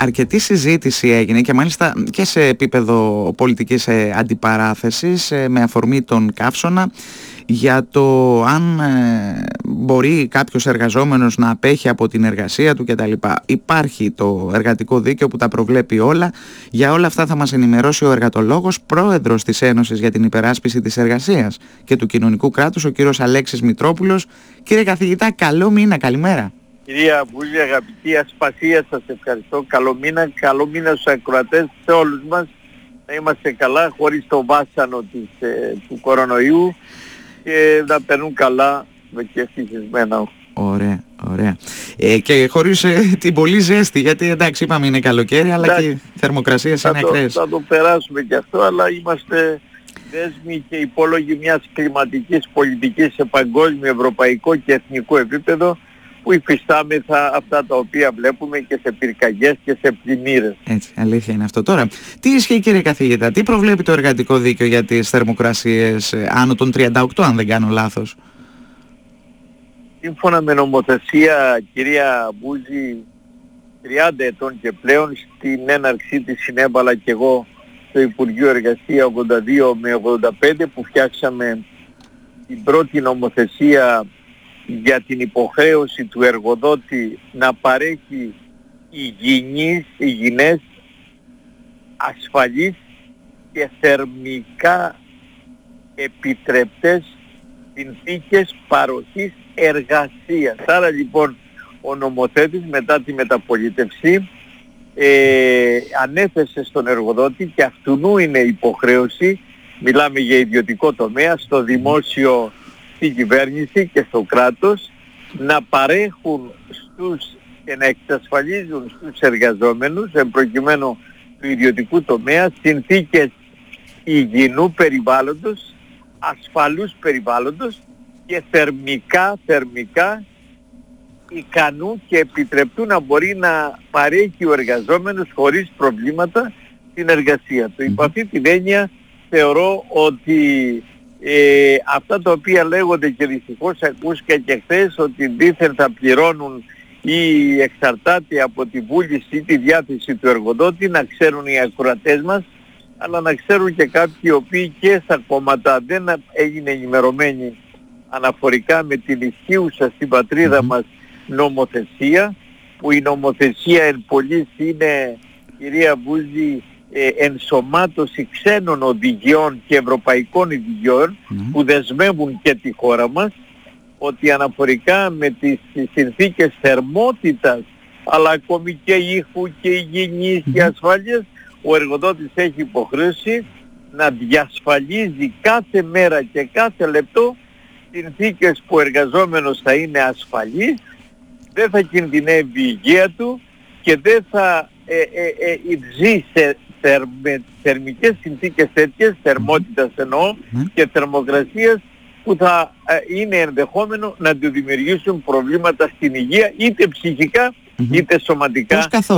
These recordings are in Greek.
αρκετή συζήτηση έγινε και μάλιστα και σε επίπεδο πολιτικής αντιπαράθεσης με αφορμή τον καύσωνα για το αν μπορεί κάποιος εργαζόμενος να απέχει από την εργασία του κτλ. Υπάρχει το εργατικό δίκαιο που τα προβλέπει όλα. Για όλα αυτά θα μας ενημερώσει ο εργατολόγος, πρόεδρος της Ένωσης για την Υπεράσπιση της Εργασίας και του Κοινωνικού Κράτους, ο κύριος Αλέξης Μητρόπουλος. Κύριε καθηγητά, καλό μήνα, καλημέρα. Κυρία Μπούζη, αγαπητή Ασπασία, σας ευχαριστώ. Καλό μήνα στους ακροατές, σε όλους μας. Να είμαστε καλά, χωρίς το βάσανο του κορονοϊού και να περνούν καλά και ευτυχισμένα. Ωραία, ωραία. Και χωρίς την πολύ ζέστη, γιατί εντάξει είπαμε είναι καλοκαίρι, αλλά εντάξει, και οι θερμοκρασίες είναι ακραίες. Θα το περάσουμε και αυτό, αλλά είμαστε δέσμοι και υπόλογοι μιας κλιματικής πολιτικής σε παγκόσμιο, ευρωπαϊκό και εθνικό επίπεδο, που υφιστάμεθα αυτά τα οποία βλέπουμε και σε πυρκαγιές και σε πλημμύρες. Έτσι, αλήθεια είναι αυτό. Τώρα, τι ισχύει κύριε καθηγητά, τι προβλέπει το εργατικό δίκαιο για τις θερμοκρασίες άνω των 38, αν δεν κάνω λάθος? Σύμφωνα με νομοθεσία, κυρία Μπούζη, 30 ετών και πλέον, στην έναρξή της συνέβαλα και εγώ στο Υπουργείο Εργασία 82 με 85, που φτιάξαμε την πρώτη νομοθεσία για την υποχρέωση του εργοδότη να παρέχει υγιεινές, ασφαλείς και θερμικά επιτρεπτές συνθήκες παροχής εργασίας. Άρα λοιπόν ο νομοθέτης μετά τη μεταπολίτευση ανέθεσε στον εργοδότη, και αυτού είναι υποχρέωση, μιλάμε για ιδιωτικό τομέα, στο δημόσιο, στην κυβέρνηση και στο κράτος, να παρέχουν και να εξασφαλίζουν στους εργαζόμενους, εν προκειμένου του ιδιωτικού τομέα, συνθήκες υγιεινού περιβάλλοντος, ασφαλούς περιβάλλοντος και θερμικά ικανού και επιτρεπτού να μπορεί να παρέχει ο εργαζόμενος χωρίς προβλήματα την εργασία του. Υπό αυτή την έννοια θεωρώ ότι αυτά τα οποία λέγονται, και δυστυχώς ακούστηκε και χθες, ότι δήθεν θα πληρώνουν ή εξαρτάται από τη βούληση ή τη διάθεση του εργοδότη, να ξέρουν οι ακροατές μας, αλλά να ξέρουν και κάποιοι οι οποίοι και στα κόμματα δεν έγινε ενημερωμένοι αναφορικά με την ισχύουσα στην πατρίδα μας νομοθεσία, που η νομοθεσία εν πολλής είναι, κυρία Μπούζη, ενσωμάτωση ξένων οδηγιών και ευρωπαϊκών οδηγιών που δεσμεύουν και τη χώρα μας, ότι αναφορικά με τις συνθήκες θερμότητας, αλλά ακόμη και ήχου και υγιεινής και ασφάλειας, ο εργοδότης έχει υποχρέωση να διασφαλίζει κάθε μέρα και κάθε λεπτό συνθήκες που ο εργαζόμενος θα είναι ασφαλής, δεν θα κινδυνεύει η υγεία του και δεν θα ζει σε θερμικές συνθήκες τέτοιες, θερμότητας εννοώ, και θερμοκρασίας, που θα είναι ενδεχόμενο να του δημιουργήσουν προβλήματα στην υγεία, είτε ψυχικά είτε σωματικά.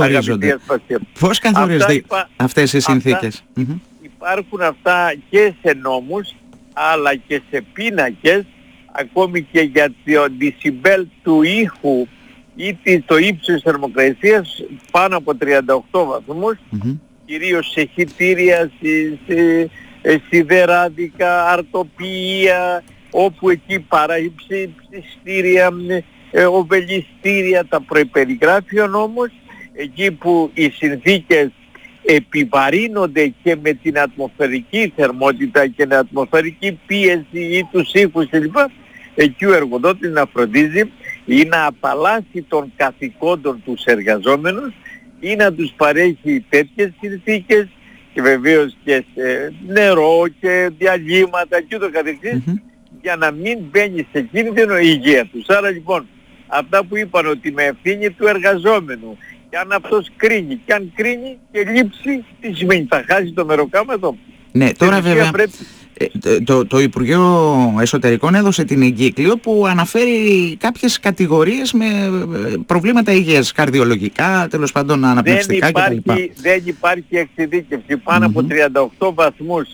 Πώς καθορίζονται αυτές οι συνθήκες? Υπάρχουν αυτά και σε νόμους, αλλά και σε πίνακες, ακόμη και για το decibel του ήχου ή το ύψος θερμοκρασίας πάνω από 38 βαθμούς, κυρίως σε χυτήρια, σιδεράδικα, αρτοποιεία, όπου εκεί ψηστήρια, οβελιστήρια, τα προϋπεριγράφει ο νόμος, εκεί που οι συνθήκες επιβαρύνονται και με την ατμοσφαιρική θερμότητα και την ατμοσφαιρική πίεση ή τους ήχους κλπ. Εκεί ο εργοδότης να φροντίζει ή να απαλλάσσει των καθηκόντων τους εργαζόμενους ή να τους παρέχει τέτοιες συνθήκες, και βεβαίως και σε νερό και διαλύματα και ούτω καθεξής, για να μην μπαίνει σε κίνδυνο η υγεία τους. Άρα λοιπόν αυτά που είπαν, ότι με ευθύνη του εργαζόμενου, και αν αυτός κρίνει, και αν κρίνει και λείψει, τι σημαίνει, θα χάσει το μεροκάματο? Ναι, τώρα βέβαια το Υπουργείο Εσωτερικών έδωσε την εγκύκλιο που αναφέρει κάποιες κατηγορίες με προβλήματα υγείας, καρδιολογικά, τέλος πάντων αναπνευστικά κτλ. Δεν υπάρχει εξειδίκευση πάνω από 38 βαθμούς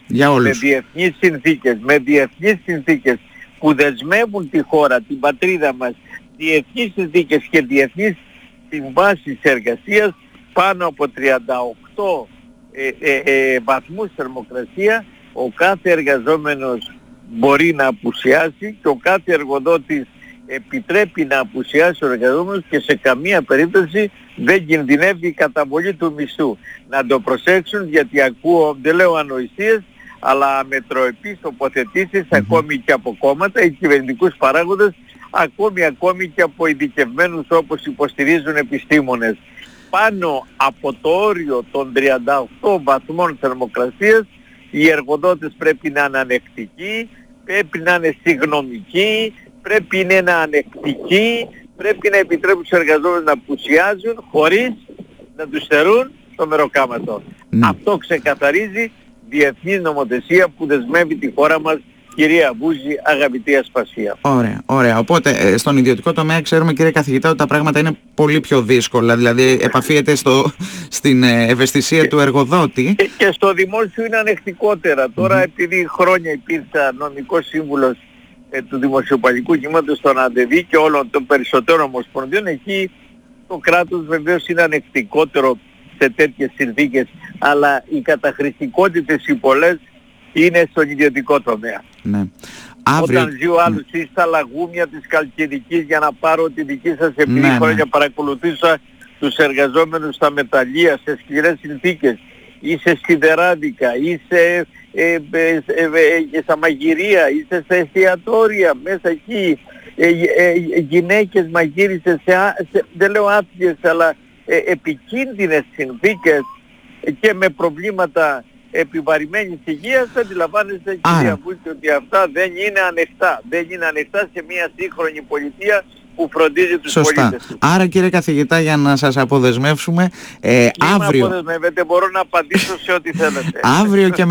με διεθνείς συνθήκες που δεσμεύουν τη χώρα, την πατρίδα μας, διεθνείς συνθήκες και διεθνείς συμβάσεις εργασίας. πάνω από 38 βαθμούς θερμοκρασία, ο κάθε εργαζόμενος μπορεί να απουσιάσει και ο κάθε εργοδότης επιτρέπει να απουσιάσει ο εργαζόμενος και σε καμία περίπτωση δεν κινδυνεύει η καταβολή του μισθού. Να το προσέξουν, γιατί ακούω, δεν λέω ανοησίες, αλλά αμετροεπείς τοποθετήσεις ακόμη και από κόμματα ή κυβερνητικούς παράγοντες, ακόμη και από ειδικευμένους όπως υποστηρίζουν επιστήμονες. Πάνω από το όριο των 38 βαθμών θερμοκρασίας οι εργοδότες πρέπει να είναι ανεκτικοί, πρέπει να είναι συγγνωμικοί, πρέπει να είναι ανεκτικοί, πρέπει να επιτρέπουν τους εργαζόμενους να απουσιάζουν χωρίς να τους στερούν το μεροκάματο. Αυτό ξεκαθαρίζει διεθνή νομοθεσία που δεσμεύει τη χώρα μας, κυρία Μπούζη, αγαπητή Ασπασία. Ωραία, ωραία. Οπότε στον ιδιωτικό τομέα ξέρουμε, κύριε καθηγητά, ότι τα πράγματα είναι πολύ πιο δύσκολα. Δηλαδή επαφίεται στην ευαισθησία του εργοδότη. Και στο δημόσιο είναι ανεκτικότερα. Τώρα επειδή χρόνια υπήρξα νομικός σύμβουλος του Δημοσιοπαλικού Κινήματος στον ΑΔΕΒΗ και όλων των περισσότερων ομοσπονδιών, εκεί το κράτος βεβαίως είναι ανεκτικότερο σε τέτοιες συνθήκες, αλλά οι καταχρηστικότητες οι πολλές είναι στον ιδιωτικό τομέα. Ναι. Όταν ζει ο άλλος ή στα λαγούμια της Καλκιδικής, για να πάρω τη δική σας, επειδή χρόνια παρακολουθούσα τους εργαζόμενους στα μεταλλεία σε σκληρές συνθήκες, ή σε σιδεράδικα, ή στα μαγειρία, ή σε εστιατόρια, μέσα εκεί γυναίκες μαγείρισες δεν λέω άθλιες, αλλά επικίνδυνες συνθήκες και με προβλήματα επιβαρημένης υγείας. Αντιλαμβάνεστε, κυρία Βούση, ότι αυτά δεν είναι ανοιχτά. Δεν είναι ανοιχτά σε μια σύγχρονη πολιτεία που φροντίζει τους πολίτες του. Άρα, κύριε καθηγητά, για να σας αποδεσμεύσουμε, αύριο... αποδεσμεύετε, μπορώ να απαντήσω σε ό,τι θέλετε. Αύριο και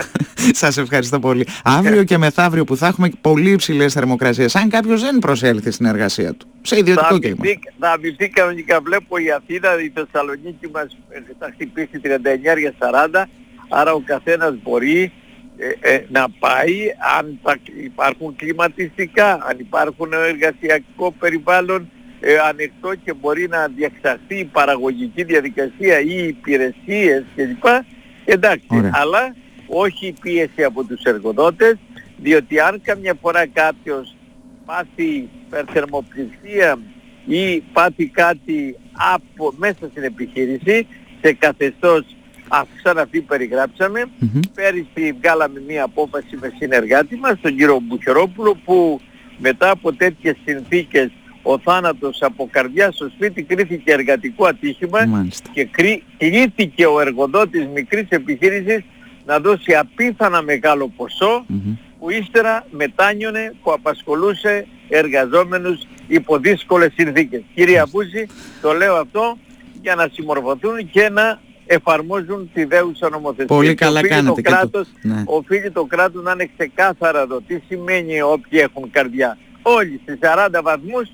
σας ευχαριστώ πολύ. Αύριο και μεθαύριο που θα έχουμε πολύ υψηλές θερμοκρασίες, αν κάποιος δεν προσέλθει στην εργασία του, σε ιδιωτικό κλίμα. Θα αμυνθεί κανονικά. Βλέπω η Αθήνα, η Θεσσαλονίκη μας θα χτυπήσει 39-40, άρα ο καθένας μπορεί να πάει, αν υπάρχουν κλιματιστικά, αν υπάρχουν εργασιακό περιβάλλον ανοιχτό και μπορεί να διεξαχθεί η παραγωγική διαδικασία ή υπηρεσίες κλπ. Εντάξει, αλλά όχι πίεση από τους εργοδότες, διότι αν καμιά φορά κάποιος πάθει υπερθερμοπληξία ή πάθει κάτι από μέσα στην επιχείρηση σε καθεστώς σαν αυτή περιγράψαμε, πέρυσι βγάλαμε μία απόφαση με συνεργάτη μας, τον κύριο Μπουχερόπουλο, που μετά από τέτοιες συνθήκες ο θάνατος από καρδιά στο σπίτι κρίθηκε εργατικό ατύχημα και κλήθηκε ο εργοδότης μικρής επιχείρησης να δώσει απίθανα μεγάλο ποσό που ύστερα μετάνιωνε, που απασχολούσε εργαζόμενους υπό δύσκολες συνθήκες. Κύριε Μπούζη, το λέω αυτό για να συμμορφωθούν και να εφαρμόζουν τη δέουσα νομοθεσία. Πολύ καλά κάνετε. Οφείλει το κράτος να είναι ξεκάθαρα εδώ. Τι σημαίνει όποιοι έχουν καρδιά? Όλοι στις 40 βαθμούς,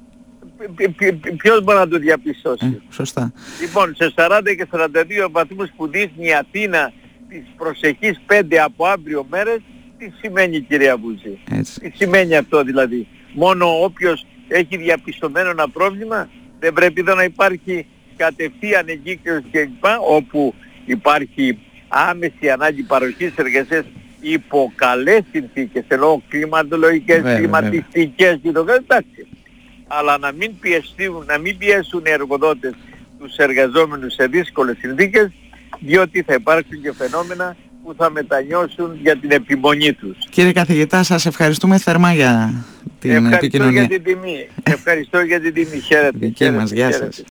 ποιος μπορεί να το διαπιστώσει? Σωστά. Λοιπόν, σε 40 και 42 βαθμούς που δείχνει η Αθήνα τις προσεχείς 5 από αύριο μέρες, τι σημαίνει, κυρία Μπούζη? Τι σημαίνει αυτό δηλαδή? Μόνο όποιος έχει διαπιστωμένο ένα πρόβλημα? Δεν πρέπει εδώ να υπάρχει κατευθείαν εγκύκλειος κλπ, όπου υπάρχει άμεση ανάγκη παροχής εργασίας υπό καλές συνθήκες, ενώ κλιματολογικές, κλιματιστικές και το εντάξει. Αλλά να μην πιέσουν οι εργοδότες τους εργαζόμενους σε δύσκολες συνθήκες, διότι θα υπάρξουν και φαινόμενα που θα μετανιώσουν για την επιμονή τους. Κύριε καθηγητά, σας ευχαριστούμε θερμά για την επικοινωνία. Ευχαριστώ για την τιμή. Χαίρετε. Δική μας, γεια σας.